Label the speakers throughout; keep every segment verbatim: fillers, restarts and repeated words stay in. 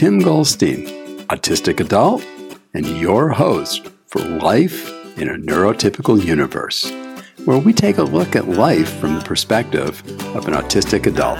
Speaker 1: Tim Goldstein, autistic adult, and your host for Life in a Neurotypical Universe, where we take a look at life from the perspective of an autistic adult.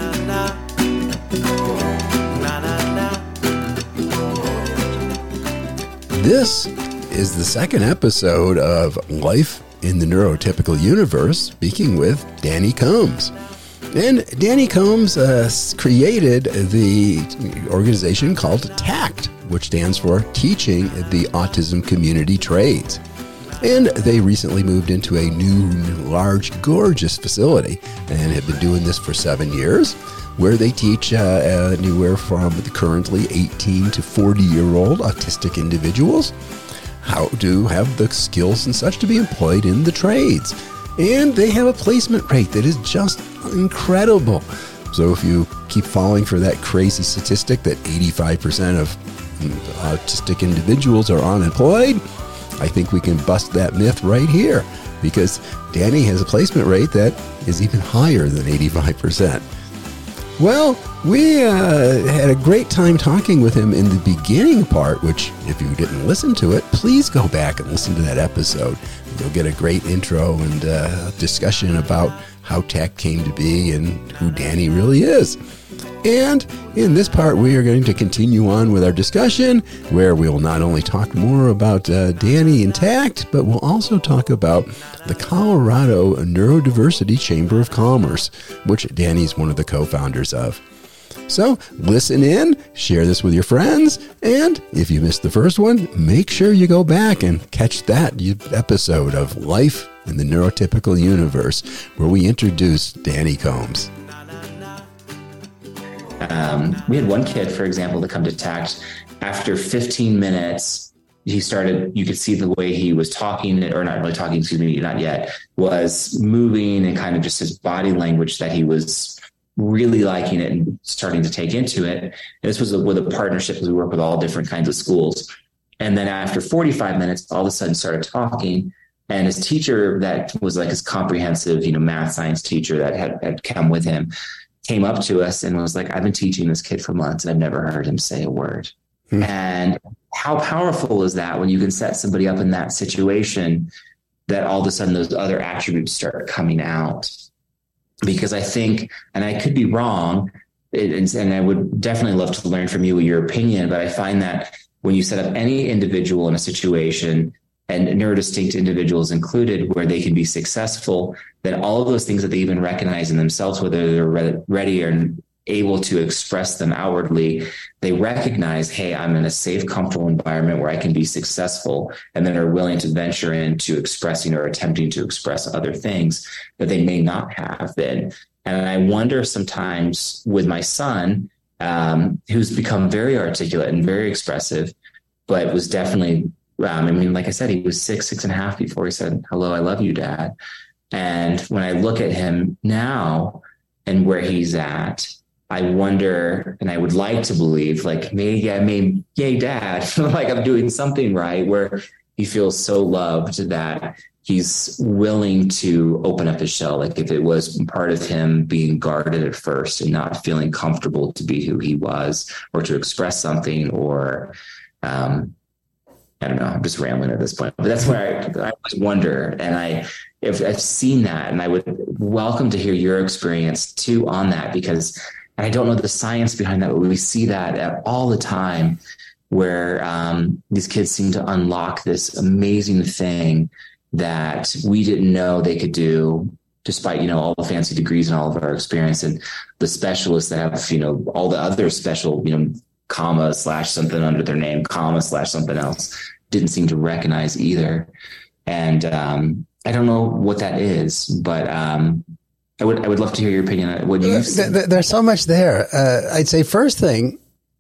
Speaker 1: This is the second episode of Life in the Neurotypical Universe, speaking with Danny Combs. And Danny Combs uh, created the organization called TACT, which stands for Teaching the Autism Community Trades. And they recently moved into a new, large, gorgeous facility and have been doing this for seven years, where they teach uh, anywhere from the currently eighteen to forty-year-old autistic individuals how to have the skills and such to be employed in the trades. And they have a placement rate that is just incredible. So if you keep falling for that crazy statistic that eighty-five percent of autistic individuals are unemployed, I think we can bust that myth right here, because Danny has a placement rate that is even higher than eighty-five percent. Well, we uh, had a great time talking with him in the beginning part, which if you didn't listen to it, please go back and listen to that episode. You'll get a great intro and uh, discussion about how TACT came to be and who Danny really is. And in this part, we are going to continue on with our discussion, where we will not only talk more about uh, Danny and TACT, but we'll also talk about the Colorado Neurodiversity Chamber of Commerce, which Danny's one of the co-founders of. So listen in, share this with your friends, and if you missed the first one, make sure you go back and catch that episode of Life in the Neurotypical Universe, where we introduce Danny Combs.
Speaker 2: Um, we had one kid, for example, that come to TACT. After fifteen minutes, he started, you could see the way he was talking, or not really talking, excuse me, not yet, was moving, and kind of just his body language, that he was really liking it and starting to take into it. And this was with a partnership, because we work with all different kinds of schools. And then after forty-five minutes, all of a sudden started talking. And his teacher, that was like his comprehensive, you know, math science teacher that had, had come with him, came up to us and was like, I've been teaching this kid for months and I've never heard him say a word. Hmm. And how powerful is that when you can set somebody up in that situation, that all of a sudden those other attributes start coming out? Because I think, and I could be wrong, it, and I would definitely love to learn from you your opinion, but I find that when you set up any individual in a situation, and neurodistinct individuals included, where they can be successful, then all of those things that they even recognize in themselves, whether they're re- ready or able to express them outwardly, they recognize, hey, I'm in a safe, comfortable environment where I can be successful, and then are willing to venture into expressing or attempting to express other things that they may not have been. And I wonder sometimes with my son, um, who's become very articulate and very expressive, but was definitely Um, I mean, like I said, he was six, six and a half before he said, hello, I love you, Dad. And when I look at him now and where he's at, I wonder, and I would like to believe, like, maybe I mean, yay, Dad, like I'm doing something right, where he feels so loved that he's willing to open up his shell. Like if it was part of him being guarded at first and not feeling comfortable to be who he was, or to express something, or, um, I don't know, I'm just rambling at this point, but that's where I, I always wonder. And I, if I've seen that, and I would welcome to hear your experience too on that, because I don't know the science behind that, but we see that all the time, where um, these kids seem to unlock this amazing thing that we didn't know they could do, despite, you know, all the fancy degrees and all of our experience, and the specialists that have, you know, all the other special, you know, comma slash something under their name, comma slash something else, didn't seem to recognize either. And um, I don't know what that is, but um, I would I would love to hear your opinion. What do you see?
Speaker 3: There's so much there. Uh, I'd say first thing,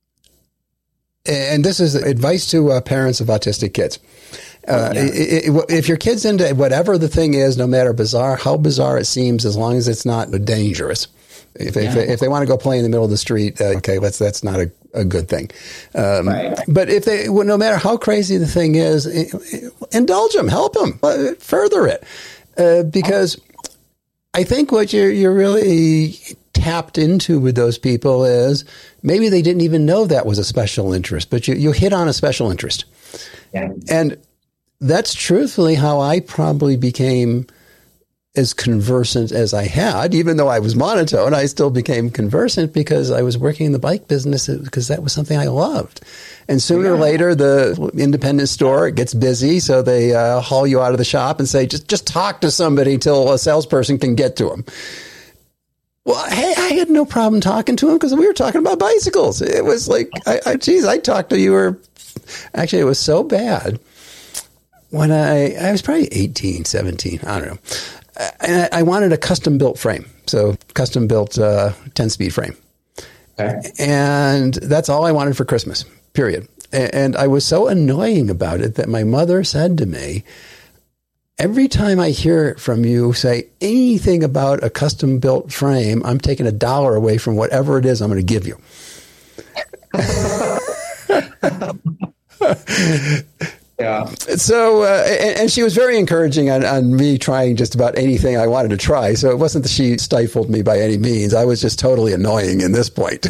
Speaker 3: and this is advice to uh, parents of autistic kids. Uh, yeah. it, it, if your kid's into whatever the thing is, no matter bizarre, how bizarre it seems, as long as it's not dangerous. If, yeah. if, if they want to go play in the middle of the street, uh, okay, that's, that's not a, a good thing. Um, right. But if they, well, no matter how crazy the thing is, indulge them, help them, further it. Uh, because I think what you're, you're really tapped into with those people is maybe they didn't even know that was a special interest, but you, you hit on a special interest.
Speaker 2: Yeah.
Speaker 3: And that's truthfully how I probably became as conversant as I had. Even though I was monotone, I still became conversant because I was working in the bike business because that was something I loved. And sooner yeah. or later, the independent store gets busy, so they uh, haul you out of the shop and say, just just talk to somebody till a salesperson can get to them. Well, hey, I had no problem talking to him because we were talking about bicycles. It was like, I, I, geez, I talked to you. Or actually, it was so bad when I, I was probably eighteen, seventeen, I don't know. And I, I wanted a custom built frame. So custom built uh, ten speed frame. Okay. And that's all I wanted for Christmas, period. And I was so annoying about it that my mother said to me, every time I hear from you say anything about a custom built frame, I'm taking a dollar away from whatever it is I'm going to give you.
Speaker 2: Yeah.
Speaker 3: So, uh, and, and she was very encouraging on, on me trying just about anything I wanted to try. So it wasn't that she stifled me by any means. I was just totally annoying in this point.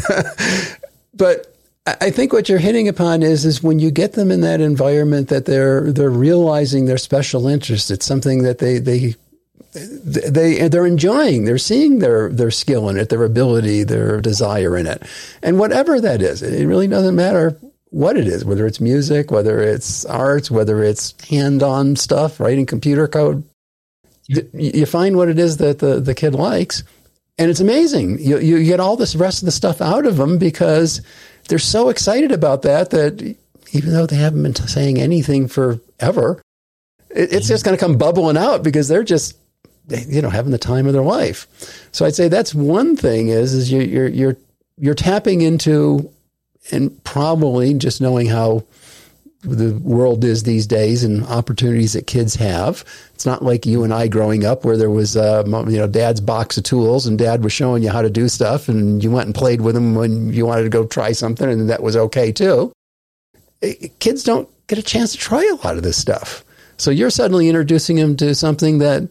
Speaker 3: But I think what you're hitting upon is, is when you get them in that environment that they're, they're realizing their special interest. It's something that they, they, they, they're enjoying. They're seeing their, their skill in it, their ability, their desire in it. And whatever that is, it really doesn't matter what it is, whether it's music, whether it's arts, whether it's hand-on stuff, writing computer code. You find what it is that the, the kid likes, and it's amazing. You, you get all this rest of the stuff out of them because they're so excited about that, that even though they haven't been saying anything forever, it, it's just going to come bubbling out because they're just, you know, having the time of their life. So I'd say that's one thing is, is you, you're, you're, you're tapping into, and probably just knowing how the world is these days and opportunities that kids have. It's not like you and I growing up where there was, uh, you know, dad's box of tools and dad was showing you how to do stuff and you went and played with them when you wanted to go try something and that was okay too. Kids don't get a chance to try a lot of this stuff. So you're suddenly introducing them to something that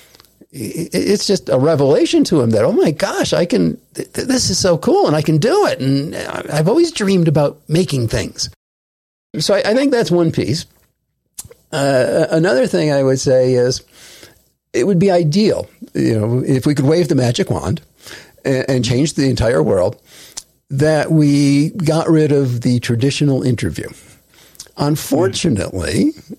Speaker 3: it's just a revelation to him that, oh my gosh, I can, th- this is so cool and I can do it. And I've always dreamed about making things. So I, I think that's one piece. Uh, another thing I would say is it would be ideal, you know, if we could wave the magic wand and, and change the entire world, that we got rid of the traditional interview. Unfortunately, mm.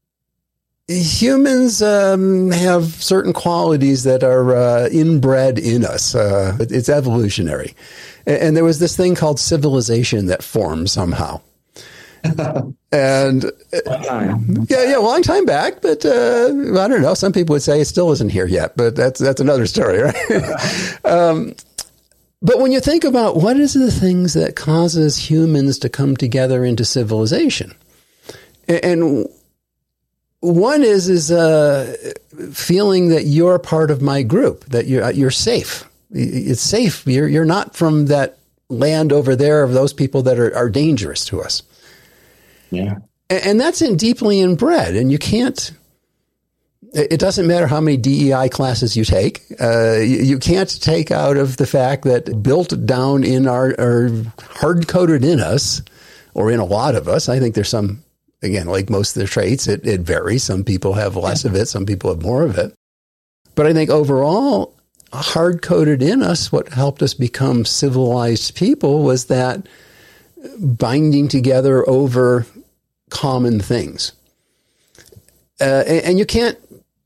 Speaker 3: humans um, have certain qualities that are uh, inbred in us. Uh, it's evolutionary. And, and there was this thing called civilization that formed somehow. And yeah, yeah, a long time back, but uh, I don't know. Some people would say it still isn't here yet, but that's that's another story, right? um, but when you think about what is the things that causes humans to come together into civilization, and one is is uh, feeling that you're part of my group, that you're you're safe. It's safe. You're you're not from that land over there of those people that are, are dangerous to us.
Speaker 2: Yeah.
Speaker 3: And that's in deeply inbred, and you can't, it doesn't matter how many D E I classes you take. Uh, you, you can't take out of the fact that built down in our, our hard coded in us, or in a lot of us. I think there's some, again, like most of the traits, it, it varies. Some people have less of it. Some people have more of it. But I think overall, hard coded in us, what helped us become civilized people was that binding together over common things. Uh, and, and you can't,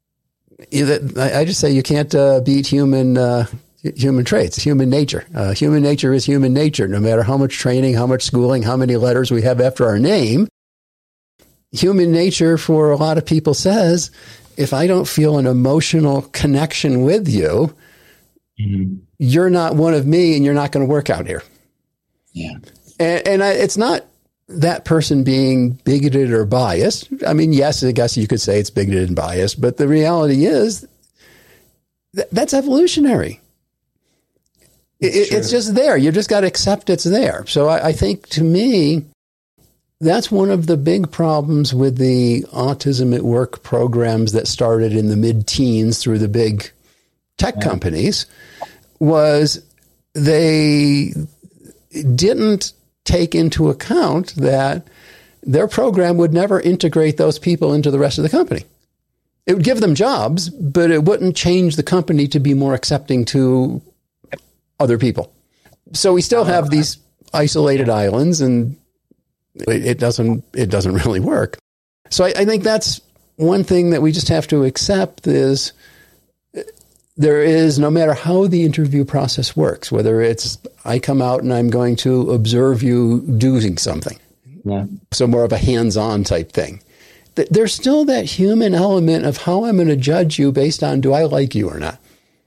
Speaker 3: I just say you can't uh, beat human uh, human traits, human nature. Uh, human nature is human nature, no matter how much training, how much schooling, how many letters we have after our name. Human nature for a lot of people says, if I don't feel an emotional connection with you, mm-hmm. you're not one of me and you're not going to work out here.
Speaker 2: Yeah.
Speaker 3: And, and I, it's not that person being bigoted or biased. I mean, yes, I guess you could say it's bigoted and biased, but the reality is th- that's evolutionary. It, it's just there. You just got to accept it's there. So I, I think to me, that's one of the big problems with the Autism at Work programs that started in the mid-teens through the big tech yeah. companies was they didn't take into account that their program would never integrate those people into the rest of the company. It would give them jobs, but it wouldn't change the company to be more accepting to other people. So we still have these isolated islands, and it, it doesn't it doesn't really work. So I, I think that's one thing that we just have to accept is there is, no matter how the interview process works, whether it's I come out and I'm going to observe you doing something, yeah. so more of a hands-on type thing, th- there's still that human element of how I'm going to judge you based on do I like you or not.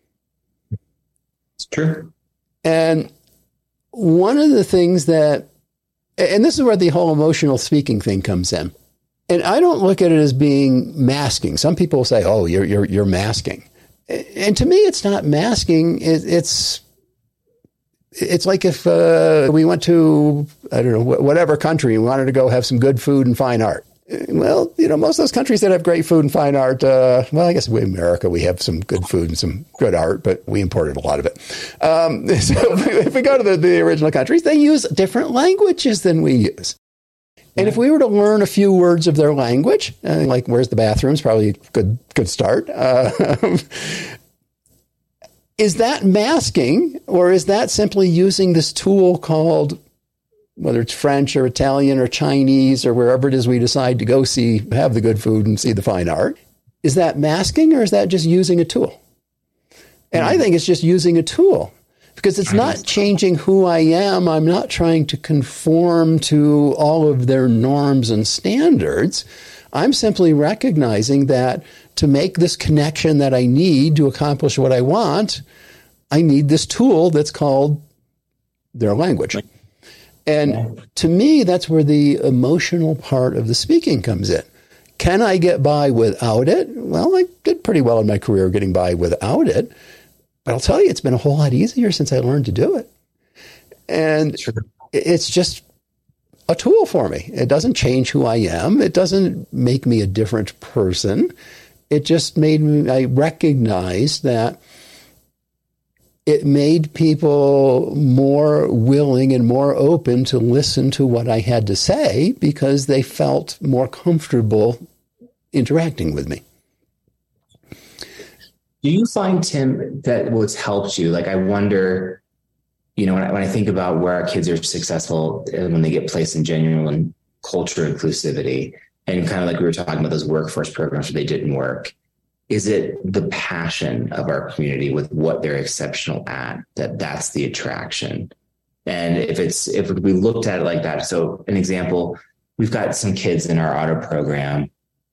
Speaker 2: It's true.
Speaker 3: And one of the things that, and this is where the whole emotional speaking thing comes in, and I don't look at it as being masking. Some people say, oh, you're you're you're masking. And to me, it's not masking. It, it's it's like if uh, we went to, I don't know, whatever country and we wanted to go have some good food and fine art. Well, you know, most of those countries that have great food and fine art, uh, well, I guess in America, we have some good food and some good art, but we imported a lot of it. Um, so if we go to the, the original countries, they use different languages than we use. And if we were to learn a few words of their language, uh, like where's the bathrooms, probably a good, good start. Uh, is that masking, or is that simply using this tool called, whether it's French or Italian or Chinese or wherever it is we decide to go see, have the good food and see the fine art? Is that masking, or is that just using a tool? And I think it's just using a tool. Because it's not changing who I am. I'm not trying to conform to all of their norms and standards. I'm simply recognizing that to make this connection that I need to accomplish what I want, I need this tool that's called their language. And to me, that's where the emotional part of the speaking comes in. Can I get by without it? Well, I did pretty well in my career getting by without it. But I'll tell you, it's been a whole lot easier since I learned to do it. And sure. It's just a tool for me. It doesn't change who I am. It doesn't make me a different person. It just made me, I recognized that it made people more willing and more open to listen to what I had to say because they felt more comfortable interacting with me.
Speaker 2: Do you find, Tim, that what's helped you? Like, I wonder, you know, when I, when I think about where our kids are successful when they get placed in genuine culture inclusivity, and kind of like we were talking about those workforce programs where they didn't work, is it the passion of our community with what they're exceptional at, that that's the attraction? And if it's, if we looked at it like that, so an example, we've got some kids in our auto program.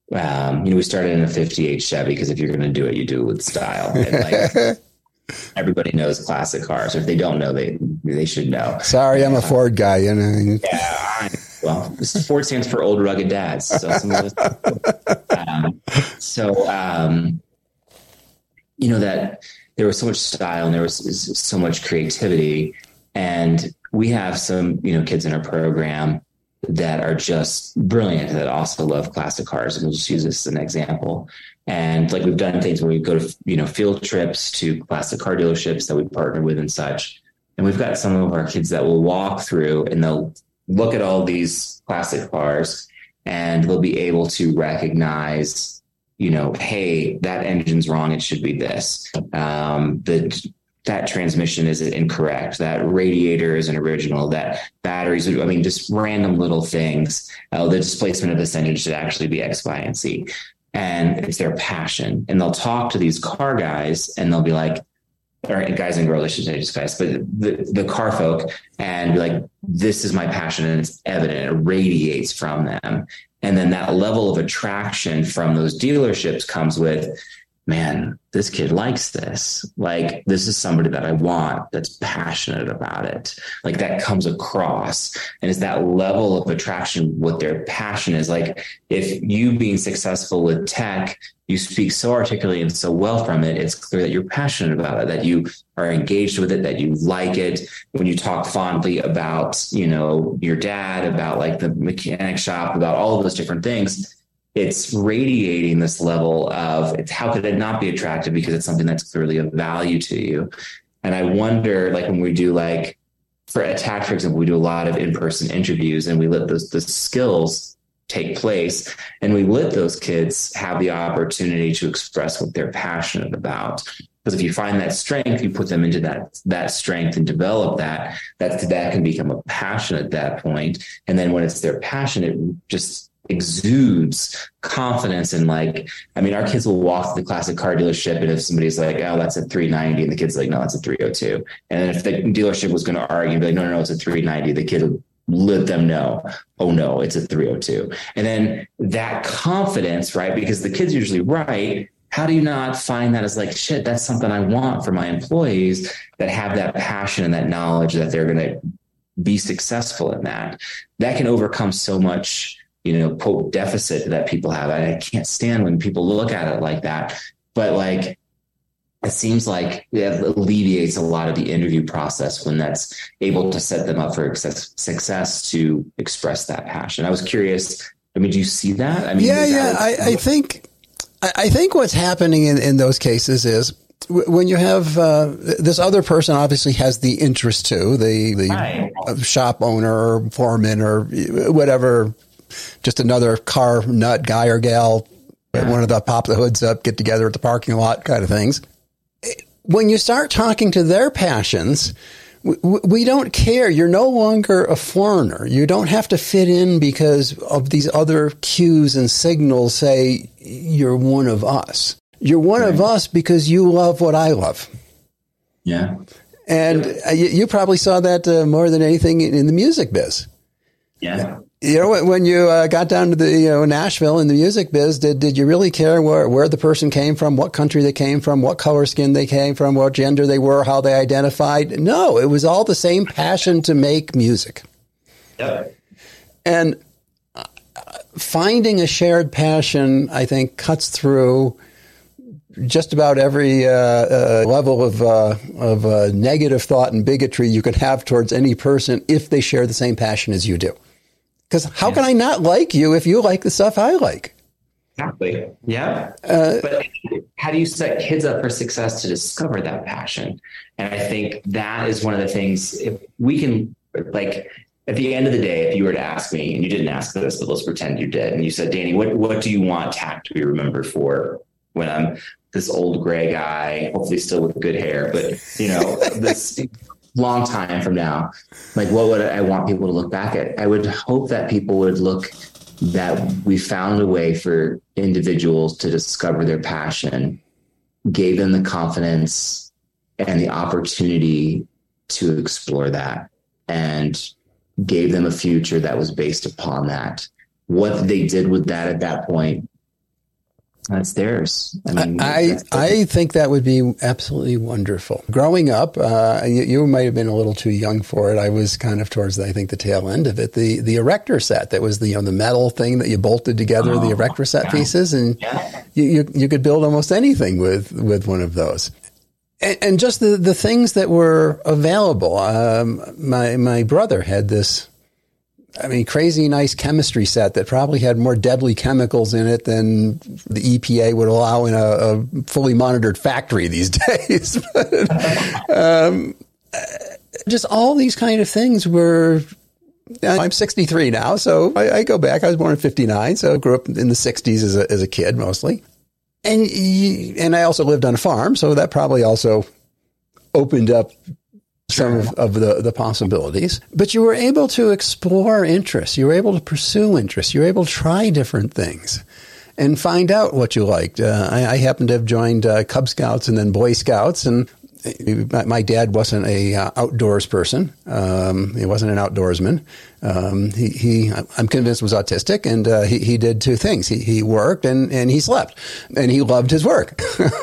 Speaker 2: Um, you know, we started in a fifty-eight Chevy because if you're going to do it, you do it with style. And like, everybody knows classic cars. Or if they don't know, they they should know.
Speaker 3: Sorry, I'm a Ford guy. You know.
Speaker 2: Yeah. Well, this Ford stands for old rugged dads. So, some of those, um, so um, you know that there was so much style and there was so much creativity, and we have some you know kids in our program that are just brilliant, that also love classic cars. And we'll just use this as an example. And like we've done things where we go to, you know, field trips to classic car dealerships that we partner with and such. And we've got some of our kids that will walk through and they'll look at all these classic cars and they'll be able to recognize, you know, hey, that engine's wrong. It should be this. Um, the that transmission is incorrect, that radiator isn't original, that batteries, I mean, just random little things. Uh, the displacement of this engine should actually be X, Y, and Z. And it's their passion. And they'll talk to these car guys and they'll be like, or guys and girls, I should say, just guys, but the, the car folk, and be like, this is my passion, and it's evident, it radiates from them. And then that level of attraction from those dealerships comes with, man, this kid likes this. Like, this is somebody that I want that's passionate about it. Like, that comes across. And it's that level of attraction, what their passion is. Like, if you being successful with tech, you speak so articulately and so well from it, it's clear that you're passionate about it, that you are engaged with it, that you like it. When you talk fondly about, you know, your dad, about like the mechanic shop, about all of those different things, it's radiating this level of, it's, how could it not be attractive? Because it's something that's clearly of value to you. And I wonder, like when we do like for ATTACT, for example, we do a lot of in-person interviews and we let those the skills take place and we let those kids have the opportunity to express what they're passionate about. Because if you find that strength, you put them into that that strength and develop that, that that can become a passion at that point. And then when it's their passion, it just exudes confidence. And like, I mean, our kids will walk to the classic car dealership, and if somebody's like, oh, that's a three ninety, and the kid's like, no, that's a three oh two. And then if the dealership was going to argue, be like, no, no, no, it's a three ninety, the kid would let them know, oh no, it's a three oh two. And then that confidence, right? Because the kid's usually right. How do you not find that as like, shit, that's something I want for my employees that have that passion and that knowledge that they're going to be successful in that. That can overcome so much, you know, quote, deficit that people have. I can't stand when people look at it like that. But like, it seems like it alleviates a lot of the interview process when that's able to set them up for success, success to express that passion. I was curious. I mean, do you see that? I mean,
Speaker 3: yeah, yeah. I, I think, I think what's happening in, in those cases is when you have uh, this other person obviously has the interest too, the, the right. shop owner or foreman or whatever, just another car nut guy or gal, yeah. one of the pop the hoods up, get together at the parking lot kind of things. When you start talking to their passions, we, we don't care. You're no longer a foreigner. You don't have to fit in because of these other cues and signals say you're one of us. You're one right. of us because you love what I love.
Speaker 2: Yeah.
Speaker 3: And yeah. You, you probably saw that uh, more than anything in, in the music biz.
Speaker 2: Yeah.
Speaker 3: You know, when you uh, got down to the, you know, Nashville in the music biz, did, did you really care where, where the person came from, what country they came from, what color skin they came from, what gender they were, how they identified? No, it was all the same passion to make music.
Speaker 2: Yep.
Speaker 3: And uh, finding a shared passion, I think, cuts through just about every uh, uh, level of uh, of uh, negative thought and bigotry you can have towards any person if they share the same passion as you do. Because how yeah. can I not like you if you like the stuff I like?
Speaker 2: Exactly. Yeah. Uh, but how do you set kids up for success to discover that passion? And I think that is one of the things, if we can, like, at the end of the day, if you were to ask me, and you didn't ask this, but let's pretend you did, and you said, Danny, what, what do you want TACT to be remembered for when I'm this old gray guy, hopefully still with good hair, but, you know, this long time from now, like what would I want people to look back at? I would hope that people would look that we found a way for individuals to discover their passion, gave them the confidence and the opportunity to explore that, and gave them a future that was based upon that. What they did with that at that point, that's theirs. I mean,
Speaker 3: I, I think that would be absolutely wonderful. Growing up, uh, you, you might have been a little too young for it. I was kind of towards, the, I think, the tail end of it. The the erector set, that was the, you know, the metal thing that you bolted together, oh, the erector set yeah. pieces, and yeah. you, you you could build almost anything with, with one of those. And, and just the, the things that were available. Um, my my brother had this, I mean, crazy nice chemistry set that probably had more deadly chemicals in it than the E P A would allow in a, a fully monitored factory these days. But, um, just all these kind of things were, I'm sixty-three now, so I, I go back. I was born in fifty-nine, so I grew up in the sixties as a, as a kid mostly. And, you, and I also lived on a farm, so that probably also opened up some of, of the, the possibilities, but you were able to explore interests. You were able to pursue interests. You were able to try different things and find out what you liked. Uh, I, I happened to have joined uh, Cub Scouts and then Boy Scouts, and my, my dad wasn't a uh, outdoors person. Um, he wasn't an outdoorsman. Um, he, he, I'm convinced, was autistic, and uh, he, he did two things. He, he worked and, and he slept, and he loved his work.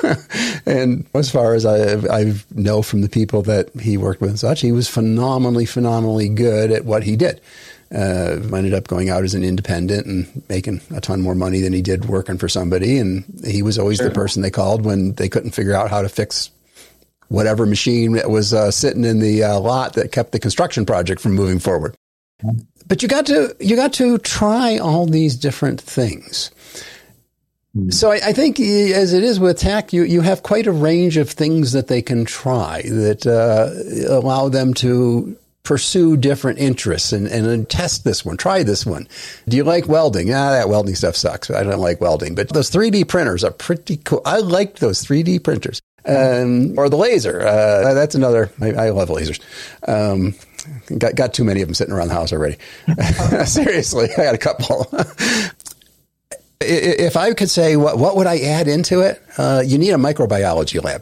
Speaker 3: And as far as I, I know from the people that he worked with and such, he was phenomenally, phenomenally good at what he did. Uh, ended up going out as an independent and making a ton more money than he did working for somebody. And he was always sure. the person they called when they couldn't figure out how to fix whatever machine that was uh, sitting in the uh, lot that kept the construction project from moving forward. But you got to you got to try all these different things. So I, I think, as it is with TACT, you, you have quite a range of things that they can try that uh, allow them to pursue different interests and, and test this one, try this one. Do you like welding? Ah, that welding stuff sucks. I don't like welding. But those three D printers are pretty cool. I liked those three D printers. Um, or the laser. Uh, that's another. I, I love lasers. Um, got, got too many of them sitting around the house already. Seriously, I got a couple. If I could say, what, what would I add into it? Uh, you need a microbiology lab.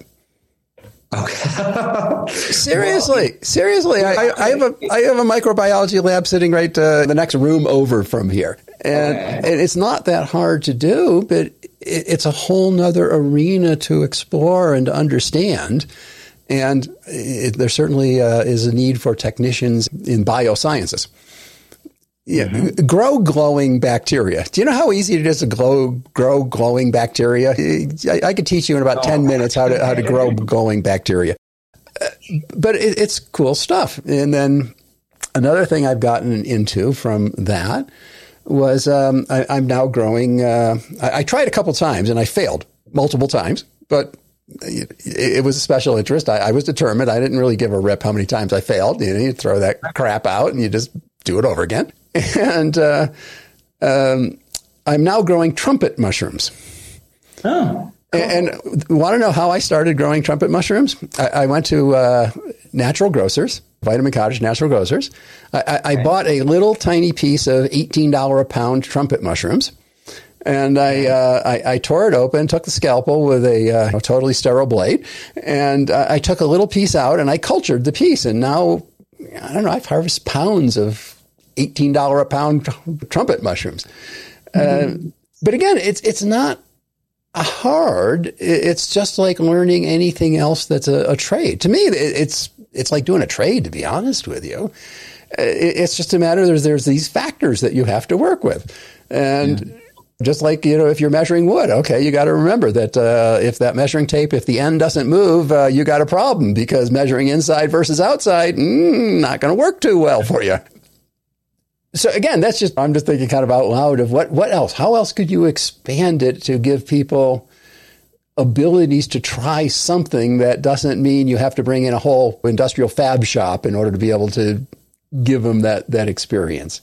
Speaker 2: Okay.
Speaker 3: seriously, well, seriously, I, I have a I have a microbiology lab sitting right uh, the next room over from here, and, okay. and it's not that hard to do, but it, it's a whole nother arena to explore and to understand. And it, there certainly uh, is a need for technicians in biosciences. Yeah, mm-hmm. Grow glowing bacteria. Do you know how easy it is to grow grow glowing bacteria? I, I could teach you in about oh, ten minutes how to how to grow glowing bacteria. Uh, but it, it's cool stuff. And then another thing I've gotten into from that was um, I, I'm now growing. Uh, I, I tried a couple times and I failed multiple times, but it, it was a special interest. I, I was determined. I didn't really give a rip how many times I failed. You know, you throw that crap out and you just do it over again. And uh, um, I'm now growing trumpet mushrooms.
Speaker 2: Oh, cool.
Speaker 3: And, and want to know how I started growing trumpet mushrooms? I, I went to uh, Natural Grocers, Vitamin Cottage Natural Grocers. I, I, I bought a little tiny piece of eighteen dollars a pound trumpet mushrooms. And I, uh, I, I tore it open, took the scalpel with a uh, totally sterile blade, and uh, I took a little piece out and I cultured the piece. And now, I don't know, I've harvested pounds of eighteen dollars a pound trumpet mushrooms. Mm-hmm. Uh, but again, it's it's not hard. It's just like learning anything else that's a, a trade. To me, it's it's like doing a trade, to be honest with you. It's just a matter, there's, there's these factors that you have to work with. And mm-hmm. just like, you know, if you're measuring wood, okay, you got to remember that uh, if that measuring tape, if the end doesn't move, uh, you got a problem, because measuring inside versus outside, mm, not going to work too well for you. So again, that's just, I'm just thinking kind of out loud of what, what else? How else could you expand it to give people abilities to try something that doesn't mean you have to bring in a whole industrial fab shop in order to be able to give them that, that experience?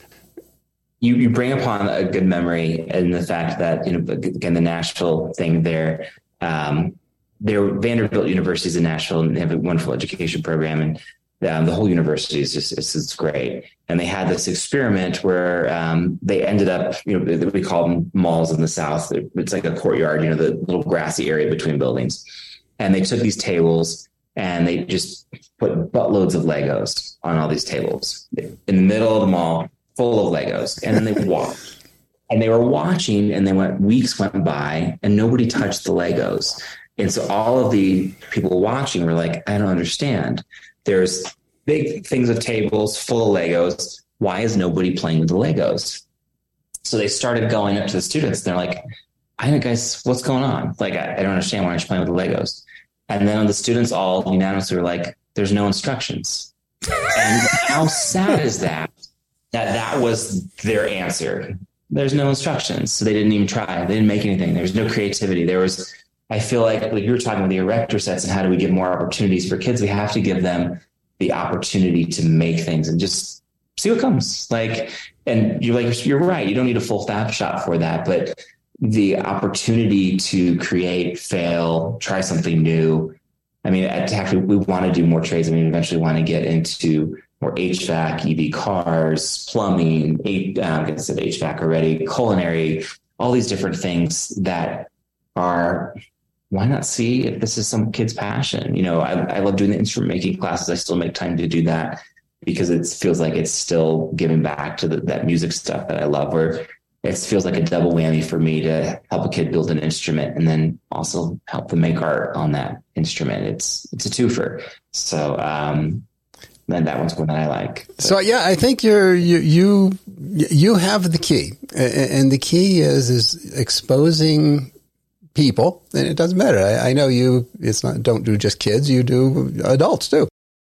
Speaker 2: You, you bring upon a good memory in the fact that, you know, again, the Nashville thing there, um, there Vanderbilt University is in Nashville, and they have a wonderful education program, and Um, the whole university is just, it's, it's great. And they had this experiment where um, they ended up, you know, we call them malls in the South. It's like a courtyard, you know, the little grassy area between buildings. And they took these tables and they just put buttloads of Legos on all these tables in the middle of the mall, full of Legos. And then they walked. And they were watching, and they went, weeks went by and nobody touched the Legos. And so all of the people watching were like, I don't understand. There's big things of tables full of Legos. Why is nobody playing with the Legos? So they started going up to the students. They're like, I don't, guys, what's going on? Like, I, I don't understand why aren't you playing with the Legos? And then the students all unanimously were like, there's no instructions. And how sad is that? That that was their answer. There's no instructions. So they didn't even try. They didn't make anything. There was no creativity. There was, I feel like, like you were talking about the erector sets and how do we give more opportunities for kids? We have to give them the opportunity to make things and just see what comes. Like, and you're like, you're right. You don't need a full fab shop for that, but the opportunity to create, fail, try something new. I mean, at TACT, we want to do more trades. I mean, eventually want to get into more H V A C, E V cars, plumbing, um, I said H V A C already, culinary, all these different things that are, why not see if this is some kid's passion? You know, I, I love doing the instrument making classes. I still make time to do that because it feels like it's still giving back to the, that music stuff that I love, where it feels like a double whammy for me to help a kid build an instrument and then also help them make art on that instrument. It's, it's a twofer. So, um, then that one's one that I like. But. So
Speaker 3: yeah, I think you're, you, you, you have the key, and the key is, is exposing people, and it doesn't matter. I, I know you, it's not, don't do just kids, you do adults too.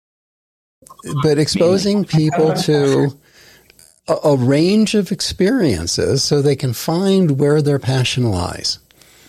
Speaker 3: But exposing people to a, a range of experiences so they can find where their passion lies.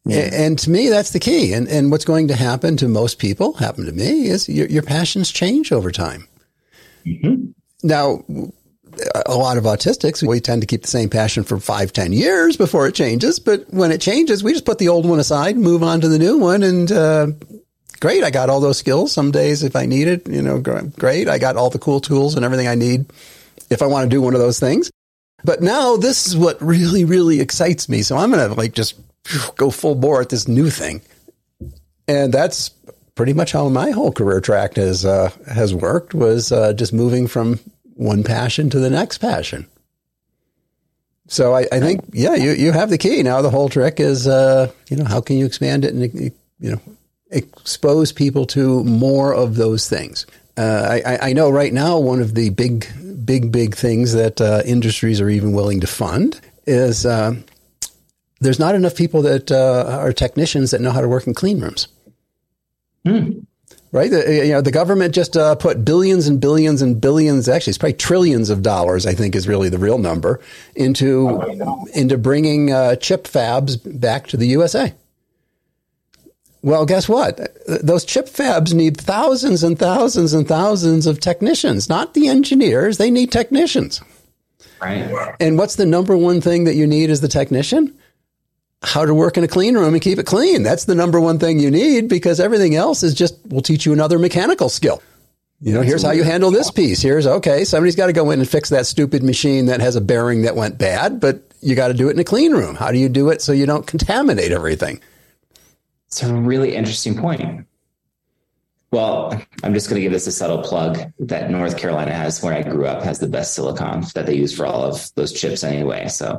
Speaker 3: Yeah. And to me, that's the key. And and what's going to happen to most people, happen to me, is your, your passions change over time. Mm-hmm. Now, a lot of autistics, we tend to keep the same passion for five, ten years before it changes. But when it changes, we just put the old one aside, move on to the new one. And uh, great, I got all those skills. Some days if I need it, you know, great. I got all the cool tools and everything I need if I want to do one of those things. But now this is what really, really excites me. So I'm going to like just go full bore at this new thing. And that's pretty much how my whole career track has, uh, has worked, was uh, just moving from one passion to the next passion. So I, I think, yeah, you, you have the key. Now the whole trick is, uh, you know, how can you expand it and, you know, expose people to more of those things? Uh, I, I know right now one of the big, big, big things that uh, industries are even willing to fund is uh, there's not enough people that uh, are technicians that know how to work in clean rooms. Hmm. Right? The, you know, the government just uh, put billions and billions and billions, actually it's probably trillions of dollars, I think is really the real number, into, oh, into bringing uh, chip fabs back to the U S A. Well, guess what? Those chip fabs need thousands and thousands and thousands of technicians, not the engineers. They need technicians.
Speaker 2: Right.
Speaker 3: And what's the number one thing that you need as the technician? How to work in a clean room and keep it clean. That's the number one thing you need, because everything else is just, we'll teach you another mechanical skill. You know, here's how you handle this piece. Here's, okay, somebody's got to go in and fix that stupid machine that has a bearing that went bad, but you got to do it in a clean room. How do you do it so you don't contaminate everything?
Speaker 2: It's a really interesting point. Well, I'm just going to give this a subtle plug that North Carolina has, where I grew up, has the best silicon that they use for all of those chips anyway. So,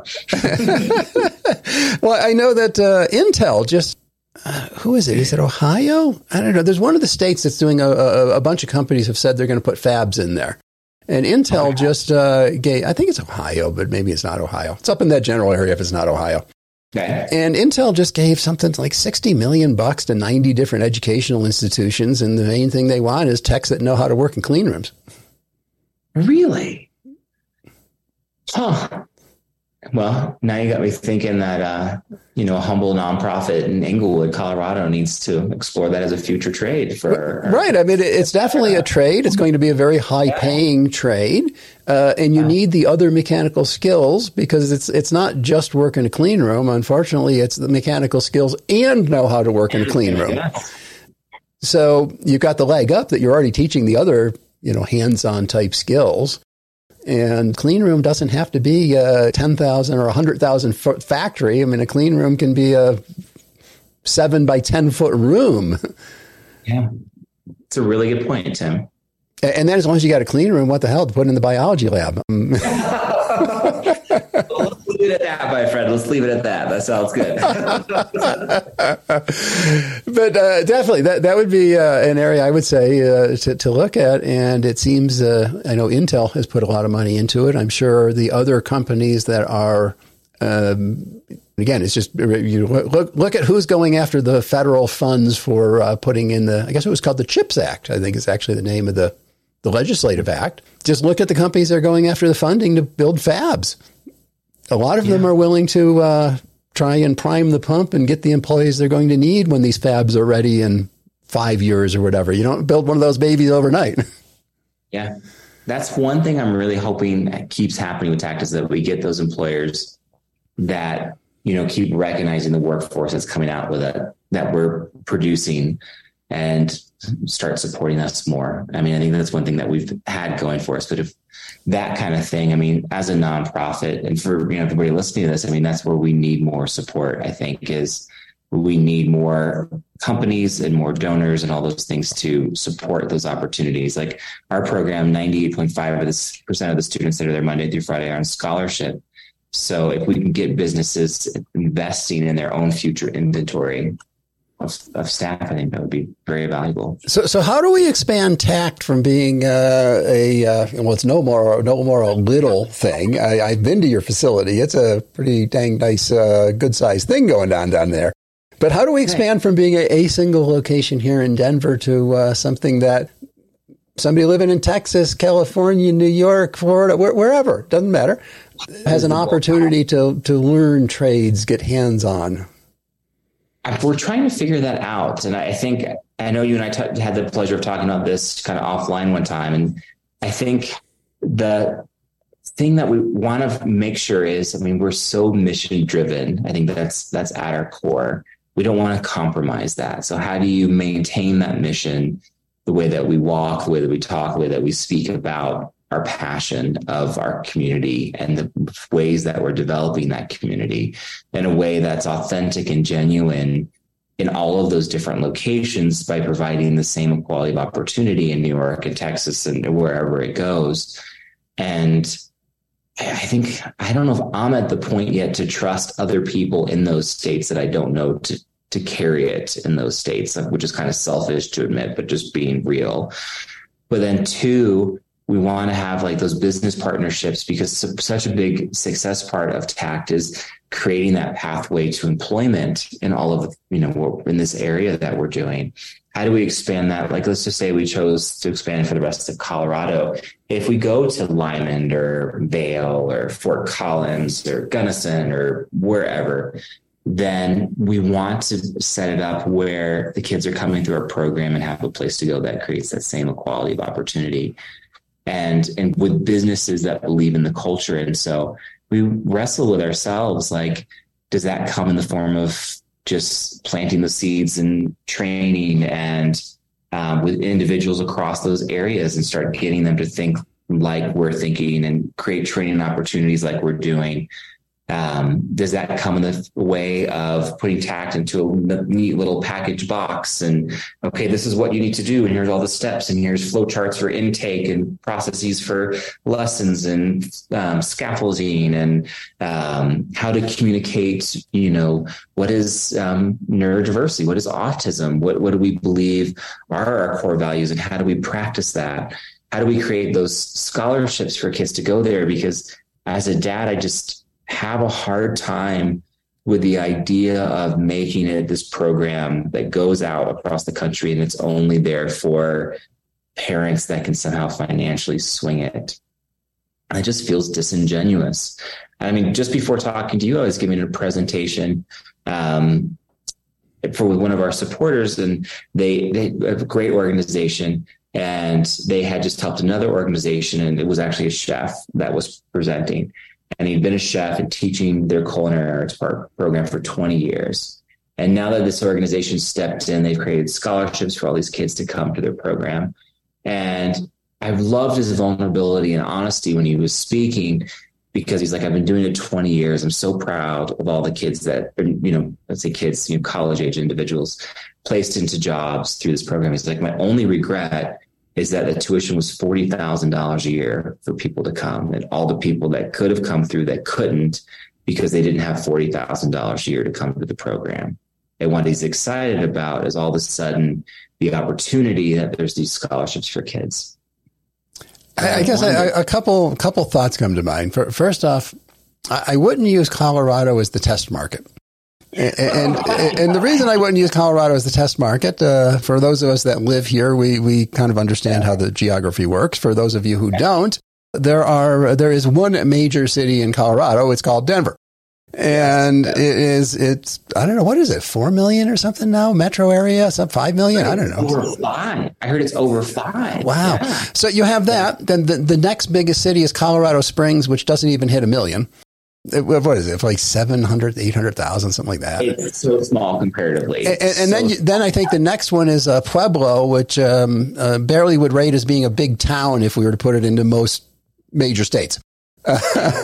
Speaker 3: well, I know that uh, Intel just, uh, who is it? Is it Ohio? I don't know. There's one of the states that's doing a, a, a bunch of companies have said they're going to put fabs in there. And Intel just uh, gave, I think it's Ohio, but maybe it's not Ohio. It's up in that general area if it's not Ohio.
Speaker 2: Okay.
Speaker 3: And Intel just gave something like sixty million bucks to ninety different educational institutions. And the main thing they want is techs that know how to work in clean rooms.
Speaker 2: Really? Huh. Well, now you got me thinking that, uh, you know, a humble nonprofit in Englewood, Colorado needs to explore that as a future trade for.
Speaker 3: Right. I mean, it's definitely a trade. It's going to be a very high paying trade. Uh, and you need the other mechanical skills, because it's, it's not just work in a clean room. Unfortunately, it's the mechanical skills and know how to work in a clean room. So you've got the leg up that you're already teaching the other, you know, hands-on type skills. And clean room doesn't have to be a ten thousand or one hundred thousand foot factory. I mean, a clean room can be a seven by ten foot room.
Speaker 2: Yeah. It's a really good point, Tim.
Speaker 3: And then as long as you got a clean room, what the hell to put in the biology lab?
Speaker 2: Let's leave it at that, my friend. Let's leave it at that. That sounds good.
Speaker 3: But uh, definitely, that that would be uh, an area I would say uh, to, to look at. And it seems, uh, I know Intel has put a lot of money into it. I'm sure the other companies that are, um, again, it's just, you look, look at who's going after the federal funds for uh, putting in the, I guess it was called the CHIPS Act, I think is actually the name of the, the legislative act. Just look at the companies that are going after the funding to build fabs. A lot of yeah. them are willing to uh, try and prime the pump and get the employees they're going to need when these fabs are ready in five years or whatever. You don't build one of those babies overnight.
Speaker 2: Yeah. That's one thing I'm really hoping keeps happening with TACT, is that we get those employers that, you know, keep recognizing the workforce that's coming out with it, that we're producing, and start supporting us more. I mean, I think that's one thing that we've had going for us. But if that kind of thing, I mean, as a nonprofit, and for, you know, everybody listening to this, I mean, that's where we need more support, I think, is we need more companies and more donors and all those things to support those opportunities. Like our program, ninety-eight point five percent of the students that are there Monday through Friday are on scholarship. So if we can get businesses investing in their own future inventory Of, of staff, I think that would be very valuable.
Speaker 3: So, so how do we expand TACT from being uh, a uh, well, it's no more no more a little thing. I, I've been to your facility; it's a pretty dang nice, uh, good sized thing going on down there. But how do we expand from being a, a single location here in Denver to uh, something that somebody living in Texas, California, New York, Florida, where, wherever, doesn't matter, has an opportunity to to learn trades, get hands on?
Speaker 2: we're trying to figure that out. And I think, I know you and I t- had the pleasure of talking about this kind of offline one time. And I think the thing that we want to make sure is, I mean, we're so mission driven. I think that's, that's at our core. We don't want to compromise that. So how do you maintain that mission, the way that we walk, the way that we talk, the way that we speak about our passion of our community and the ways that we're developing that community in a way that's authentic and genuine in all of those different locations by providing the same equality of opportunity in New York and Texas and wherever it goes. And I think, I don't know if I'm at the point yet to trust other people in those states that I don't know to, to carry it in those states, which is kind of selfish to admit, but just being real. But then two, we want to have like those business partnerships, because such a big success part of TACT is creating that pathway to employment in all of, you know, in this area that we're doing. How do we expand that? Like, let's just say we chose to expand for the rest of Colorado. If we go to Lyman or Vail or Fort Collins or Gunnison or wherever, then we want to set it up where the kids are coming through our program and have a place to go that creates that same equality of opportunity. And, and with businesses that believe in the culture. And so we wrestle with ourselves, like, does that come in the form of just planting the seeds and training and um, with individuals across those areas and start getting them to think like we're thinking and create training opportunities like we're doing? Um, does that come in the way of putting TACT into a neat little package box and, okay, this is what you need to do, and here's all the steps, and here's flowcharts for intake and processes for lessons and um, scaffolding and um, how to communicate, you know, what is um, neurodiversity, what is autism, what, what do we believe are our core values, and how do we practice that? How do we create those scholarships for kids to go there? Because as a dad, I just have a hard time with the idea of making it this program that goes out across the country and it's only there for parents that can somehow financially swing it. It just feels disingenuous. I mean, just before talking to you, I was giving a presentation um, for one of our supporters, and they, they have a great organization, and they had just helped another organization, and it was actually a chef that was presenting. And he'd been a chef and teaching their culinary arts program for twenty years. And now that this organization stepped in, they've created scholarships for all these kids to come to their program. And I've loved his vulnerability and honesty when he was speaking, because he's like, I've been doing it twenty years. I'm so proud of all the kids that, you know, let's say kids, you know, college age individuals placed into jobs through this program. He's like, my only regret is that the tuition was forty thousand dollars a year for people to come, and all the people that could have come through that couldn't because they didn't have forty thousand dollars a year to come to the program. And what he's excited about is all of a sudden the opportunity that there's these scholarships for kids.
Speaker 3: I, I guess I, a couple couple thoughts come to mind. First off, I wouldn't use Colorado as the test market. And, and and the reason I wouldn't use Colorado as the test market, uh, for those of us that live here, we, we kind of understand how the geography works. For those of you who don't, there are there is one major city in Colorado. It's called Denver. And it is, it's, I don't know, what is it, four million or something now? Metro area, some five million? I don't know.
Speaker 2: Over five. I heard it's over five.
Speaker 3: Wow. Yeah. So you have that. Then the, the next biggest city is Colorado Springs, which doesn't even hit a million. What is it? Like seven hundred, eight hundred thousand, something like that.
Speaker 2: It's so small comparatively.
Speaker 3: And, and
Speaker 2: so
Speaker 3: then, you, then I think the next one is uh, Pueblo, which um, uh, barely would rate as being a big town if we were to put it into most major states. Uh,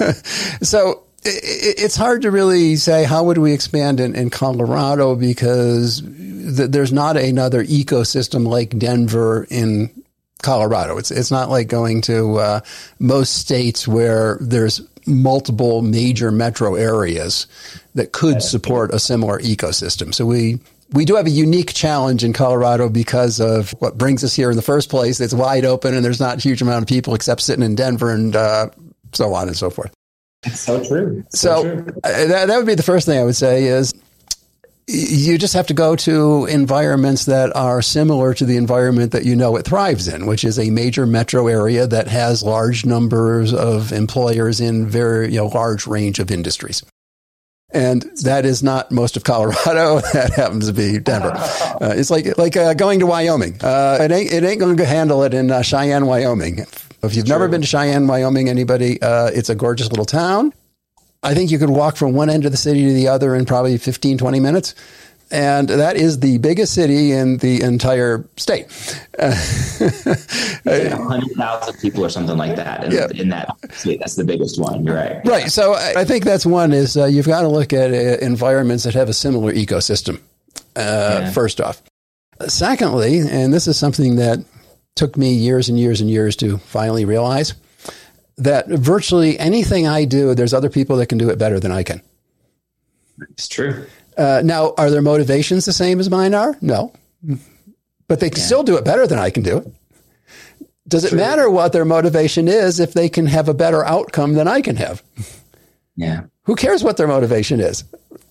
Speaker 3: so it, it's hard to really say how would we expand in, in Colorado, because th- there's not another ecosystem like Denver in Colorado. It's it's not like going to uh, most states where there's multiple major metro areas that could support a similar ecosystem. So we we do have a unique challenge in Colorado because of what brings us here in the first place. It's wide open and there's not a huge amount of people except sitting in Denver and uh, so on and so forth.
Speaker 2: It's so true.
Speaker 3: So, so true. Uh, that, that would be the first thing I would say is you just have to go to environments that are similar to the environment that you know it thrives in, which is a major metro area that has large numbers of employers in very, you know, large range of industries. And that is not most of Colorado. That happens to be Denver. Uh, it's like like uh, going to Wyoming. Uh, it ain't it ain't going to handle it in uh, Cheyenne, Wyoming. If you've True. never been to Cheyenne, Wyoming, anybody, uh, it's a gorgeous little town. I think you could walk from one end of the city to the other in probably fifteen, twenty minutes. And that is the biggest city in the entire state. Uh,
Speaker 2: one hundred thousand people or something like that in, yeah. in that state. That's the biggest one. You're right.
Speaker 3: Right. So I think that's one is uh, you've got to look at uh, environments that have a similar ecosystem, uh, yeah. first off. Secondly, and this is something that took me years and years and years to finally realize, that virtually anything I do, there's other people that can do it better than I can.
Speaker 2: It's true.
Speaker 3: Uh, now, are their motivations the same as mine are? No. But they can yeah. still do it better than I can do it. Does it True. matter what their motivation is if they can have a better outcome than I can have?
Speaker 2: Yeah.
Speaker 3: Who cares what their motivation is?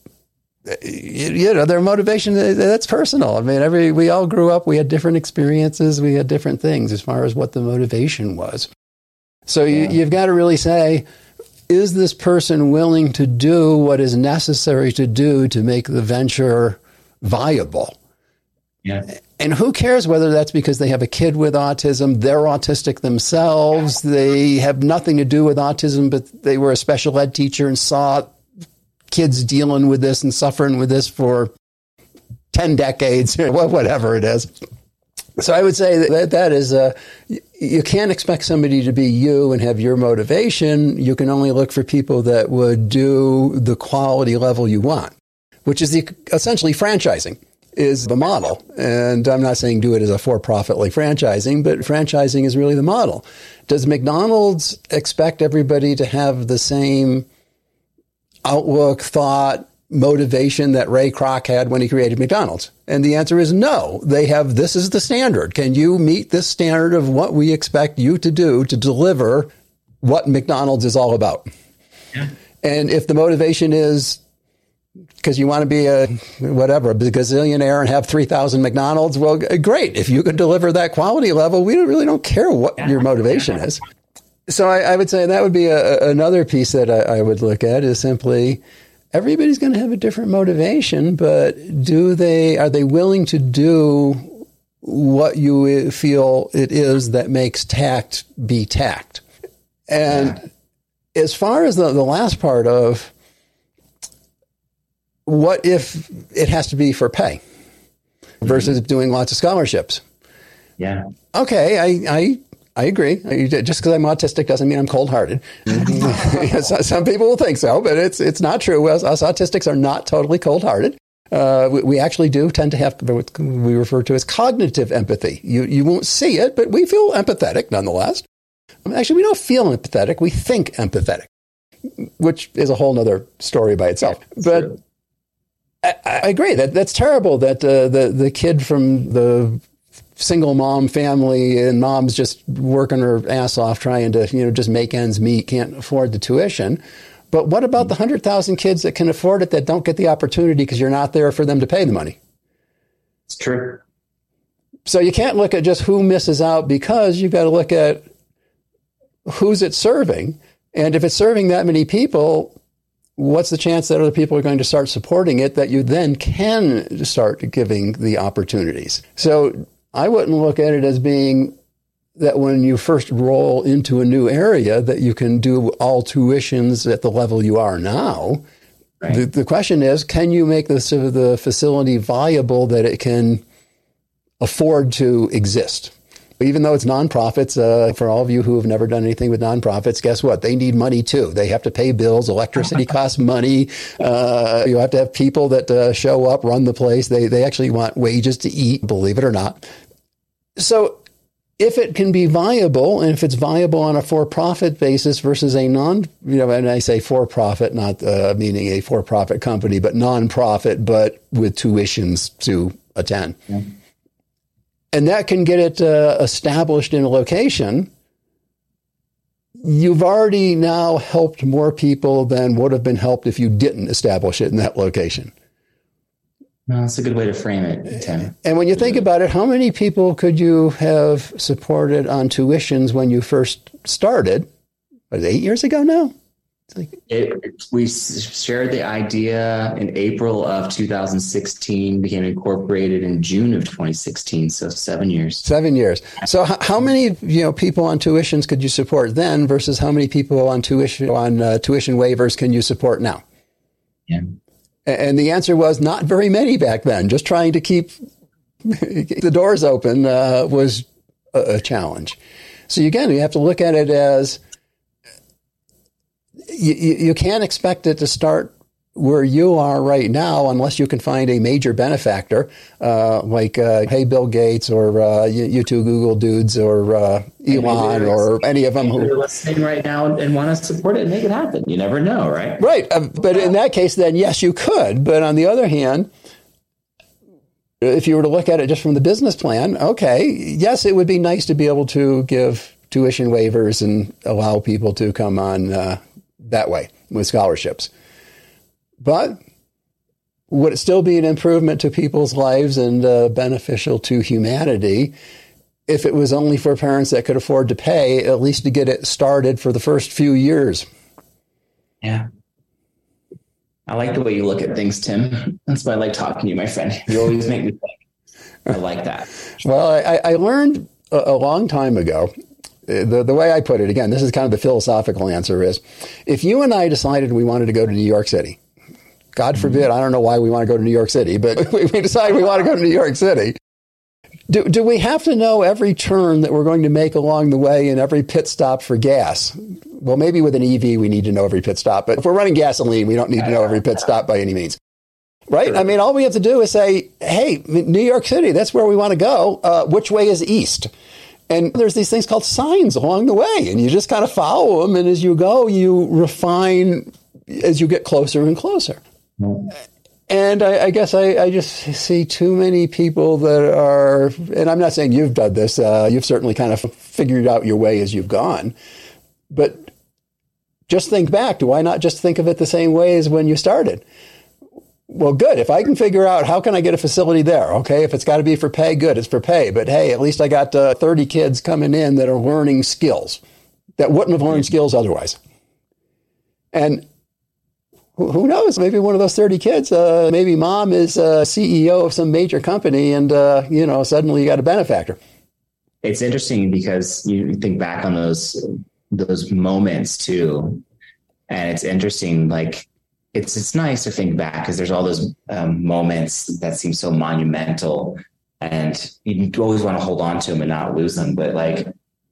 Speaker 3: You, you know, their motivation, that's personal. I mean, every we all grew up, we had different experiences, we had different things as far as what the motivation was. So yeah. you, you've got to really say, is this person willing to do what is necessary to do to make the venture viable?
Speaker 2: Yeah.
Speaker 3: And who cares whether that's because they have a kid with autism, they're autistic themselves, they have nothing to do with autism, but they were a special ed teacher and saw kids dealing with this and suffering with this for ten decades, or whatever it is. So I would say that that is, uh, you can't expect somebody to be you and have your motivation. You can only look for people that would do the quality level you want, which is the, essentially franchising is the model. And I'm not saying do it as a for-profit like franchising, but franchising is really the model. Does McDonald's expect everybody to have the same outlook, thought, motivation that Ray Kroc had when he created McDonald's? And the answer is no. They have, this is the standard. Can you meet this standard of what we expect you to do to deliver what McDonald's is all about? Yeah. And if the motivation is because you want to be a, whatever, a gazillionaire and have three thousand McDonald's, well, great. If you can deliver that quality level, we don't, really don't care what yeah. your motivation is. So I, I would say that would be a, another piece that I, I would look at is simply, everybody's going to have a different motivation, but do they, are they willing to do what you feel it is that makes tact be tact? And yeah. as far as the, the last part of what if it has to be for pay versus mm-hmm. doing lots of scholarships?
Speaker 2: Yeah.
Speaker 3: Okay. I, I, I agree. Just because I'm autistic doesn't mean I'm cold-hearted. Some people will think so, but it's it's not true. Us, us autistics are not totally cold-hearted. Uh, we, we actually do tend to have what we refer to as cognitive empathy. You you won't see it, but we feel empathetic nonetheless. Actually, we don't feel empathetic. We think empathetic, which is a whole other story by itself. Yeah, but I, I agree that that's terrible that uh, the the kid from the single mom family and mom's just working her ass off trying to, you know, just make ends meet, can't afford the tuition. But what about the one hundred thousand kids that can afford it that don't get the opportunity because you're not there for them to pay the money?
Speaker 2: It's true.
Speaker 3: So you can't look at just who misses out, because you've got to look at who's it serving. And if it's serving that many people, what's the chance that other people are going to start supporting it that you then can start giving the opportunities? So I wouldn't look at it as being that when you first roll into a new area that you can do all tuitions at the level you are now. Right. The, the question is, can you make this, uh, the facility viable that it can afford to exist? Even though it's nonprofits, uh, for all of you who have never done anything with nonprofits, guess what? They need money too. They have to pay bills. Electricity costs money. Uh, you have to have people that uh, show up, run the place. They they actually want wages to eat, believe it or not. So if it can be viable, and if it's viable on a for-profit basis versus a non, you know, and I say for-profit, not uh, meaning a for-profit company, but non-profit, but with tuitions to attend. Yeah. And that can get it uh, established in a location, you've already now helped more people than would have been helped if you didn't establish it in that location.
Speaker 2: No, that's a good way to frame it, Tim.
Speaker 3: And when you think about it, how many people could you have supported on tuitions when you first started? Was it eight years ago now?
Speaker 2: It, we shared the idea in April of two thousand sixteen, became incorporated in June of twenty sixteen. So seven years.
Speaker 3: Seven years. So h- how many you know people on tuitions could you support then versus how many people on tuition on uh, tuition waivers can you support now?
Speaker 2: Yeah.
Speaker 3: And the answer was not very many back then. Just trying to keep the doors open uh, was a, a challenge. So again, you have to look at it as you, you can't expect it to start where you are right now unless you can find a major benefactor uh, like, uh, hey, Bill Gates or uh, you, you two Google dudes or uh, Elon or any of them who
Speaker 2: are listening right now and want to support it and make it happen. You never know, right?
Speaker 3: Right. Uh, but in that case, then, yes, you could. But on the other hand, if you were to look at it just from the business plan, okay, yes, it would be nice to be able to give tuition waivers and allow people to come on uh, that way with scholarships. But would it still be an improvement to people's lives and uh, beneficial to humanity if it was only for parents that could afford to pay, at least to get it started for the first few years?
Speaker 2: Yeah. I like the way you look at things, Tim. That's why I like talking to you, my friend. You always make me think. I like that.
Speaker 3: Well, I, I learned a, a long time ago, the, the way I put it, again, this is kind of the philosophical answer is, if you and I decided we wanted to go to New York City, God forbid, I don't know why we want to go to New York City, but we decide we want to go to New York City. Do, do we have to know every turn that we're going to make along the way and every pit stop for gas? Well, maybe with an E V, we need to know every pit stop. But if we're running gasoline, we don't need to know every pit stop by any means. Right? I mean, all we have to do is say, hey, New York City, that's where we want to go. Uh, which way is east? And there's these things called signs along the way. And you just kind of follow them. And as you go, you refine as you get closer and closer. And I, I guess I, I just see too many people that are, and I'm not saying you've done this, uh, you've certainly kind of figured out your way as you've gone, but just think back. Do I not just think of it the same way as when you started? Well, good. If I can figure out how can I get a facility there, okay, if it's got to be for pay, good, it's for pay. But hey, at least I got uh, thirty kids coming in that are learning skills that wouldn't have learned skills otherwise. And who knows? Maybe one of those thirty kids, uh, maybe mom is a C E O of some major company and, uh, you know, suddenly you got a benefactor.
Speaker 2: It's interesting because you think back on those those moments too. And it's interesting, like, it's it's nice to think back because there's all those um, moments that seem so monumental and you always want to hold on to them and not lose them. But like,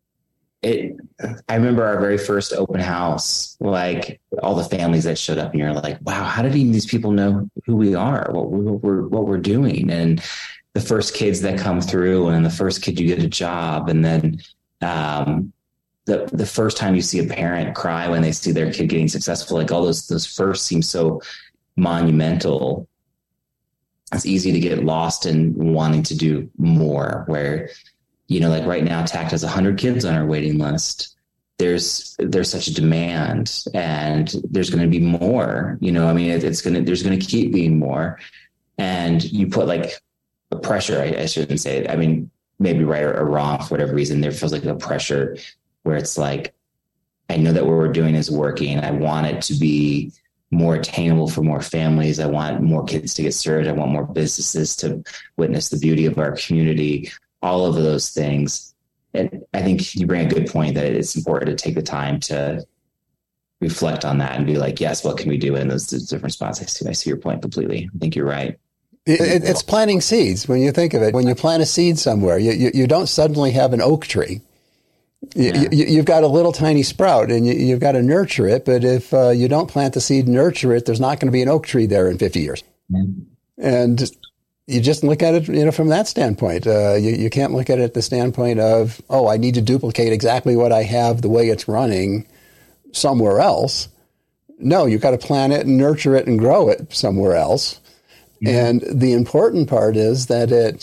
Speaker 2: It, I remember our very first open house, like all the families that showed up and you're like, wow, how did even these people know who we are, what we're, what we're doing? And the first kids that come through and the first kid you get a job. And then um, the, the first time you see a parent cry when they see their kid getting successful, like all those, those first seem so monumental. It's easy to get lost in wanting to do more where, you know, like right now, T A C T has one hundred kids on our waiting list. There's there's such a demand, and there's going to be more. You know, I mean, it, it's going to there's going to keep being more, and you put like a pressure. I, I shouldn't say it. I mean, maybe right or, or wrong for whatever reason. There feels like a pressure where it's like, I know that what we're doing is working. I want it to be more attainable for more families. I want more kids to get served. I want more businesses to witness the beauty of our community. All of those things. And I think you bring a good point that it's important to take the time to reflect on that and be like, yes, what can we do in those different spots? I see, I see your point completely. I think you're right.
Speaker 3: It, it, it's planting seeds. When you think of it, when you plant a seed somewhere, you, you, you don't suddenly have an oak tree. You, yeah. you, you've got a little tiny sprout and you, you've got to nurture it. But if uh, you don't plant the seed and nurture it, there's not going to be an oak tree there in fifty years. Mm-hmm. And you just look at it, you know, from that standpoint. Uh, you, you can't look at it the standpoint of, oh, I need to duplicate exactly what I have the way it's running somewhere else. No, you've got to plant it and nurture it and grow it somewhere else. Yeah. And the important part is that it,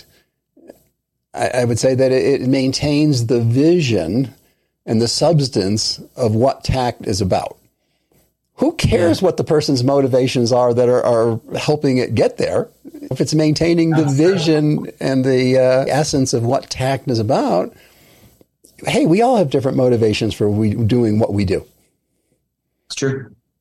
Speaker 3: I, I would say that it, it maintains the vision and the substance of what T A C T is about. Who cares yeah. what the person's motivations are that are, are helping it get there? If it's maintaining the vision and the uh, essence of what T A C T is about, hey, we all have different motivations for we doing what we do.
Speaker 2: It's true.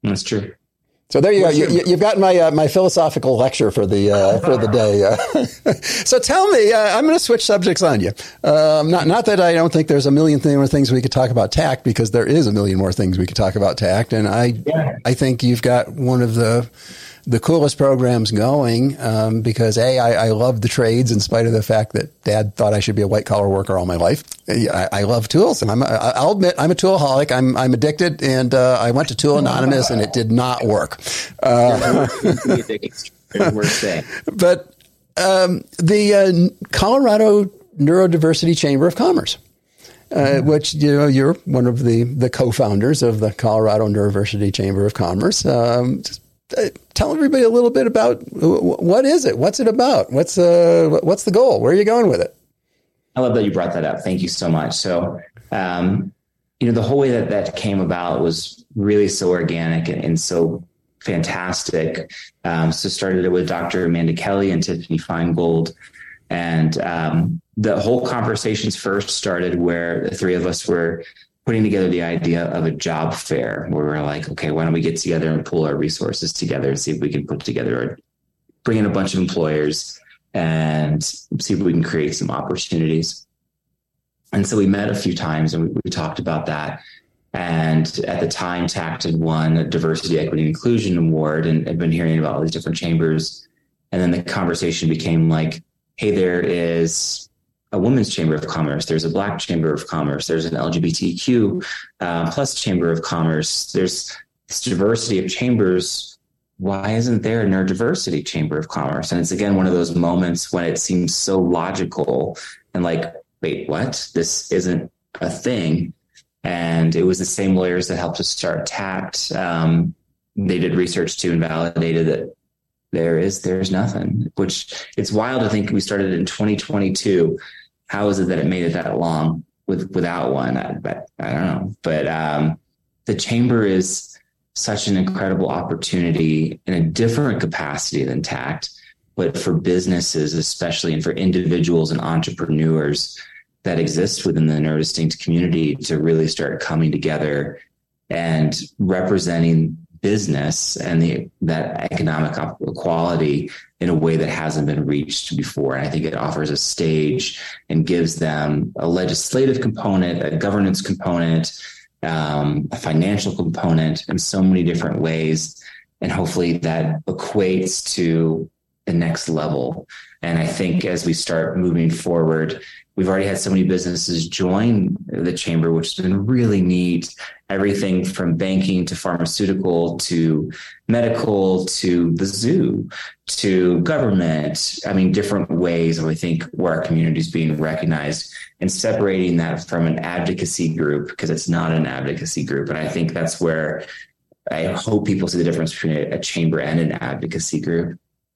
Speaker 2: That's true.
Speaker 3: So there you go. You, you've got my uh, my philosophical lecture for the uh, for the day. Uh, so tell me, uh, I'm going to switch subjects on you. Um, not not that I don't think there's a million th- more things we could talk about tact, because there is a million more things we could talk about tact, and I yeah. I think you've got one of the the coolest programs going, um, because A, I, I love the trades in spite of the fact that Dad thought I should be a white collar worker all my life. I, I love tools, and I'm a, I'll admit I'm a toolaholic. I'm I'm addicted, and uh, I went to Tool Anonymous, and it did not work. Uh, but um, the uh, Colorado Neurodiversity Chamber of Commerce, uh, mm-hmm. which you know you're one of the the co-founders of the Colorado Neurodiversity Chamber of Commerce. Um, just, Uh, tell everybody a little bit about what is it? What's it about? What's uh, what's the goal? Where are you going with it?
Speaker 2: I love that you brought that up. Thank you so much. So, um, you know, the whole way that that came about was really so organic and, and so fantastic. Um, so started it with Doctor Amanda Kelly and Tiffany Feingold. And um, the whole conversations first started where the three of us were putting together the idea of a job fair, where we're like, okay, why don't we get together and pull our resources together and see if we can put together, bring in a bunch of employers and see if we can create some opportunities. And so we met a few times and we, we talked about that. And at the time, TACT had won a Diversity, Equity, and Inclusion Award, and I've been hearing about all these different chambers. And then the conversation became like, hey, there is a women's chamber of commerce. There's a Black chamber of commerce. There's an L G B T Q uh, plus chamber of commerce. There's this diversity of chambers. Why isn't there a neurodiversity chamber of commerce? And it's, again, one of those moments when it seems so logical and like, wait, what? This isn't a thing. And it was the same lawyers that helped us start TACT. Um, they did research too and validated that there is, there's nothing, which it's wild to think we started in twenty twenty-two. How is it that it made it that long with, without one? I, but I don't know. But um, the chamber is such an incredible opportunity in a different capacity than TACT, but for businesses, especially, and for individuals and entrepreneurs that exist within the neurodistinct community to really start coming together and representing business and the that economic equality in a way that hasn't been reached before. And I think it offers a stage and gives them a legislative component, a governance component, um, a financial component in so many different ways. And hopefully that equates to the next level. And I think as we start moving forward, we've already had so many businesses join the chamber, which has been really neat. Everything from banking to pharmaceutical to medical to the zoo to government. I mean, different ways of, I think, where our community is being recognized and separating that from an advocacy group, because it's not an advocacy group. And I think that's where I hope people see the difference between a chamber and an advocacy group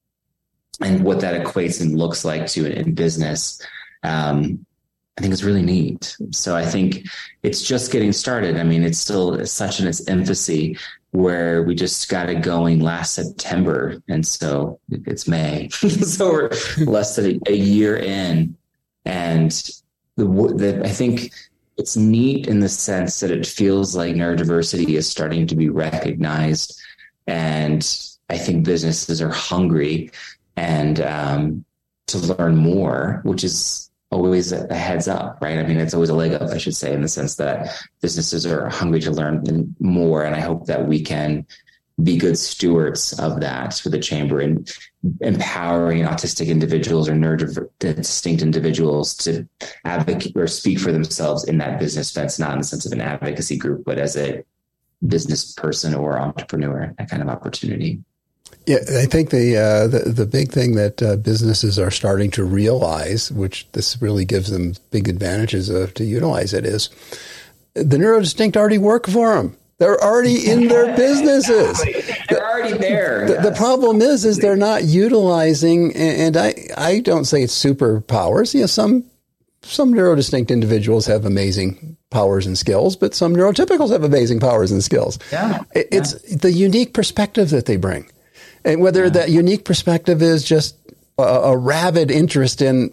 Speaker 2: and what that equates and looks like to in business. Um, I think it's really neat. So I think it's just getting started. I mean, it's still such in its infancy where we just got it going last September. And so it's May. So we're less than a, a year in. And the, the, I think it's neat in the sense that it feels like neurodiversity is starting to be recognized. And I think businesses are hungry and um, to learn more, which is always a heads up, right? I mean, it's always a leg up, I should say, in the sense that businesses are hungry to learn more. And I hope that we can be good stewards of that with the chamber and empowering autistic individuals or neurodistinct individuals to advocate or speak for themselves in that business sense, not in the sense of an advocacy group, but as a business person or entrepreneur, that kind of opportunity.
Speaker 3: Yeah, I think the uh, the, the big thing that uh, businesses are starting to realize, which this really gives them big advantages of, to utilize it, is the neurodistinct already work for them. They're already in their businesses.
Speaker 2: They're already there.
Speaker 3: The,
Speaker 2: yes.
Speaker 3: the problem is, is they're not utilizing, and I, I don't say it's superpowers. You know, some some neurodistinct individuals have amazing powers and skills, but some neurotypicals have amazing powers and skills.
Speaker 2: Yeah,
Speaker 3: it,
Speaker 2: yeah.
Speaker 3: It's the unique perspective that they bring. And whether yeah. that unique perspective is just a, a rabid interest in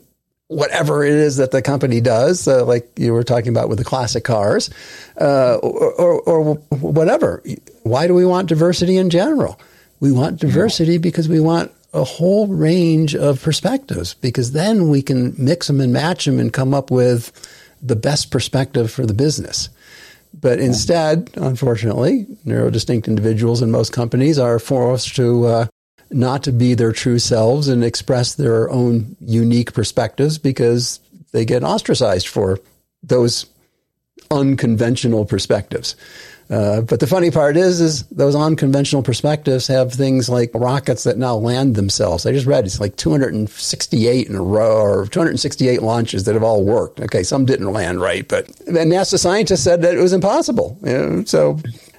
Speaker 3: whatever it is that the company does, uh, like you were talking about with the classic cars, uh, or, or, or whatever. Why do we want diversity in general? We want diversity because we want a whole range of perspectives, because then we can mix them and match them and come up with the best perspective for the business. But instead, unfortunately, neurodistinct individuals in most companies are forced to uh, not to be their true selves and express their own unique perspectives because they get ostracized for those unconventional perspectives. Uh, but the funny part is, is those unconventional perspectives have things like rockets that now land themselves. I just read it's like two hundred sixty-eight in a row, or two hundred sixty-eight launches that have all worked. Okay, some didn't land right, but then NASA scientists said that it was impossible. You know, so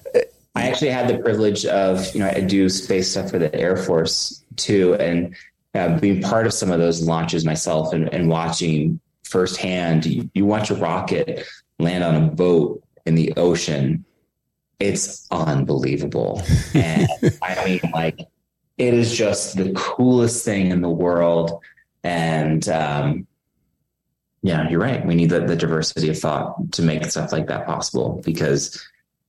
Speaker 2: I actually had the privilege of, you know, I do space stuff for the Air Force too, and uh, being part of some of those launches myself, and, and watching firsthand. You, you watch a rocket land on a boat in the ocean. It's unbelievable. And I mean, like, it is just the coolest thing in the world. And um, yeah, you're right. We need the, the diversity of thought to make stuff like that possible, because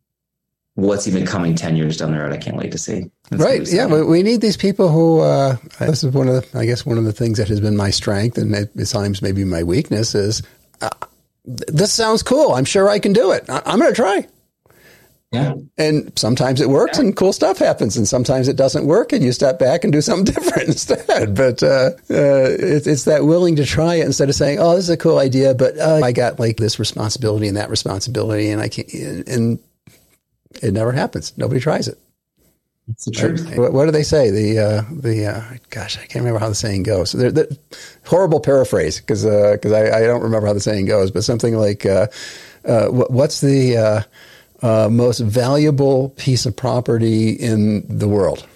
Speaker 2: what's even coming ten years down the road, I can't wait to see. That's
Speaker 3: right. Yeah. We, we need these people who, uh, this is one of the, I guess, one of the things that has been my strength, and at times maybe my weakness, is uh, this sounds cool. I'm sure I can do it. I, I'm going to try.
Speaker 2: Yeah.
Speaker 3: And sometimes it works, yeah, and cool stuff happens, and sometimes it doesn't work and you step back and do something different instead. But uh, uh, it, it's that willing to try it instead of saying, oh, this is a cool idea, but uh, I got like this responsibility and that responsibility, and I can't, and it never happens. Nobody tries it.
Speaker 2: It's the truth.
Speaker 3: What, what do they say? The, uh, the uh, gosh, I can't remember how the saying goes. They're, they're, horrible paraphrase, because uh, cause I, I don't remember how the saying goes, but something like, uh, uh, what, what's the... Uh, Uh, most valuable piece of property in the world?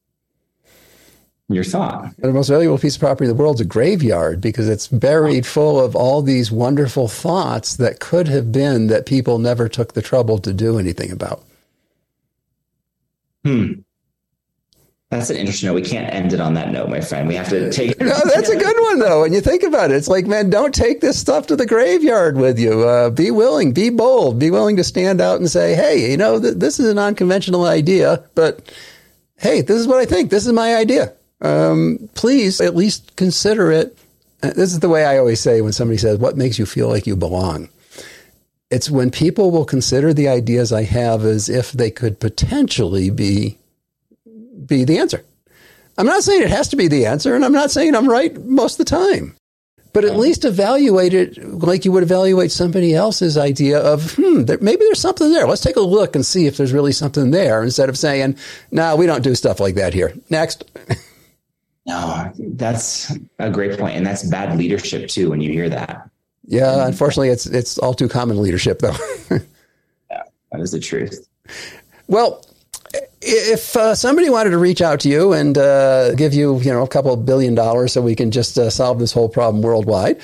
Speaker 2: Your thought.
Speaker 3: The most valuable piece of property in the world is a graveyard, because it's buried full of all these wonderful thoughts that could have been that people never took the trouble to do anything about.
Speaker 2: Hmm. That's an interesting note. We can't end it on that note, my friend. We have to take it.
Speaker 3: No, that's a good one, though. When you think about it, it's like, man, don't take this stuff to the graveyard with you. Uh, be willing, be bold, be willing to stand out and say, hey, you know, th- this is an unconventional idea, but hey, this is what I think. This is my idea. Um, please at least consider it. Uh, this is the way I always say when somebody says, what makes you feel like you belong? It's when people will consider the ideas I have as if they could potentially be be the answer. I'm not saying it has to be the answer, and I'm not saying I'm right most of the time, but at least evaluate it like you would evaluate somebody else's idea of, hmm, there, maybe there's something there. Let's take a look and see if there's really something there, instead of saying, no, we don't do stuff like that here. Next.
Speaker 2: No, that's a great point. And that's bad leadership too, when you hear that.
Speaker 3: Yeah. Unfortunately, it's, it's all too common leadership though.
Speaker 2: Yeah, that is the truth.
Speaker 3: Well, if uh, somebody wanted to reach out to you and uh, give you, you know, a couple of billion dollars so we can just uh, solve this whole problem worldwide,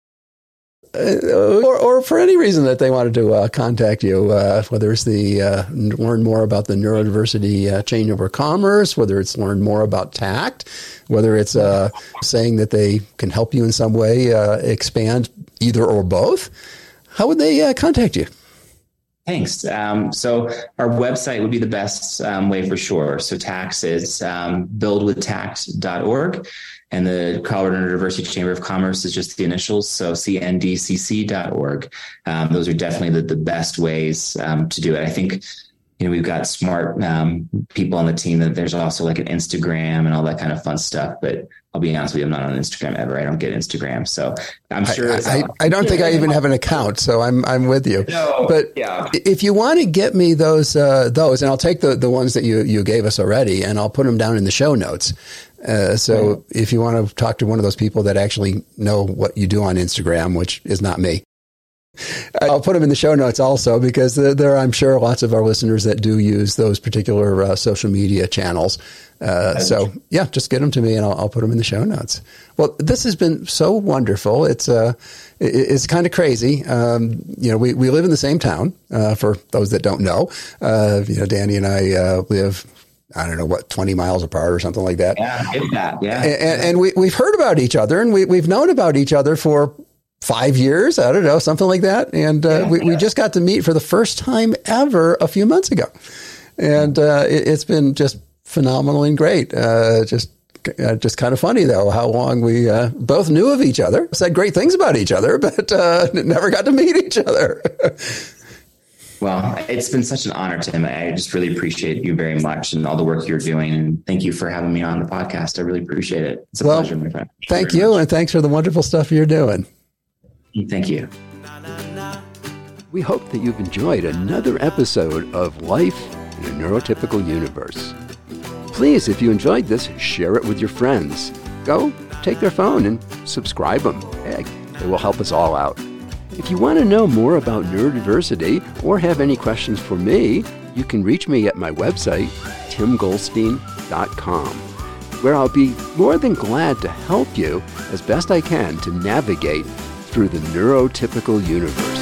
Speaker 3: uh, or, or for any reason that they wanted to uh, contact you, uh, whether it's the uh, learn more about the neurodiversity uh, changeover commerce, whether it's learn more about TACT, whether it's uh, saying that they can help you in some way uh, expand either or both, how would they uh, contact you?
Speaker 2: Thanks. Um, so our website would be the best um, way for sure. So TACT is um, build with tact dot org, and the Colorado Neurodiversity Chamber of Commerce is just the initials, so C N D C C dot org. Um, those are definitely the, the best ways um, to do it. I think, you know, we've got smart um, people on the team. That there's also like an Instagram and all that kind of fun stuff, but I'll be honest with you, I'm not on Instagram ever. I don't get Instagram. So I'm sure.
Speaker 3: I,
Speaker 2: it's
Speaker 3: I, I don't think I even have an account, so I'm I'm with you.
Speaker 2: No,
Speaker 3: but
Speaker 2: yeah.
Speaker 3: If you want to get me those, uh, those, and I'll take the, the ones that you, you gave us already, and I'll put them down in the show notes. Uh, so right. If you want to talk to one of those people that actually know what you do on Instagram, which is not me, I'll put them in the show notes also, because there are, I'm sure, lots of our listeners that do use those particular uh, social media channels. Uh, so yeah, just get them to me and I'll, I'll put them in the show notes. Well, this has been so wonderful. It's uh, it, it's kind of crazy. Um, you know, we, we live in the same town, uh, for those that don't know. Uh, you know, Danny and I uh, live I don't know what, twenty miles apart or something like that.
Speaker 2: Yeah, if that, yeah.
Speaker 3: And, and we, we've heard about each other, and we, we've known about each other for five years. I don't know, something like that. And uh, yeah, we, yeah. we just got to meet for the first time ever a few months ago. And uh, it, it's been just phenomenal and great. Uh, just uh, just kind of funny, though, how long we uh, both knew of each other, said great things about each other, but uh, never got to meet each other.
Speaker 2: Well, it's been such an honor, Tim. I just really appreciate you very much and all the work you're doing. And thank you for having me on the podcast. I really appreciate it. It's a well, pleasure, my friend.
Speaker 3: Thank you. Much. And thanks for the wonderful stuff you're doing.
Speaker 2: Thank you.
Speaker 1: We hope that you've enjoyed another episode of Life in a Neurotypical Universe. Please, if you enjoyed this, share it with your friends. Go take their phone and subscribe them. Hey, it will help us all out. If you want to know more about neurodiversity or have any questions for me, you can reach me at my website, tim goldstein dot com, where I'll be more than glad to help you as best I can to navigate through the neurotypical universe.